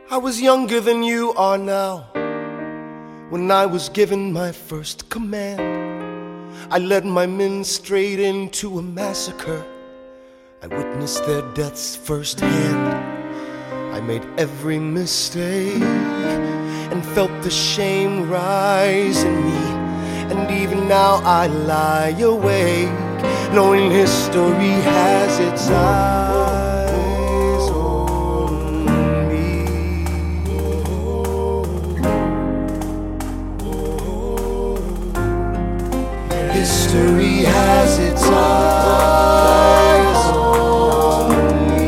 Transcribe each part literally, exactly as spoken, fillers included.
I was younger than you are now when I was given my first command. I led my men straight into a massacre. I witnessed their deaths firsthand. I made every mistake and felt the shame rise in me. And even now I lie awake, knowing history has its eyes on me. History has its eyes on me.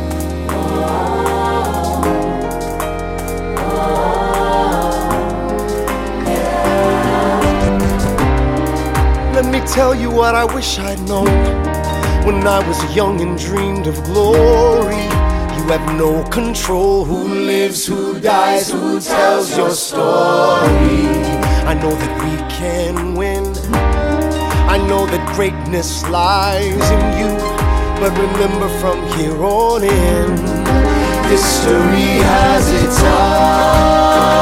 Let me tell you what I wish I'd known when I was young and dreamed of glory. You have no control who lives, who dies, who tells your story. I know that we can win. I know that greatness lies in you. But remember, from here on in, history has its eyes.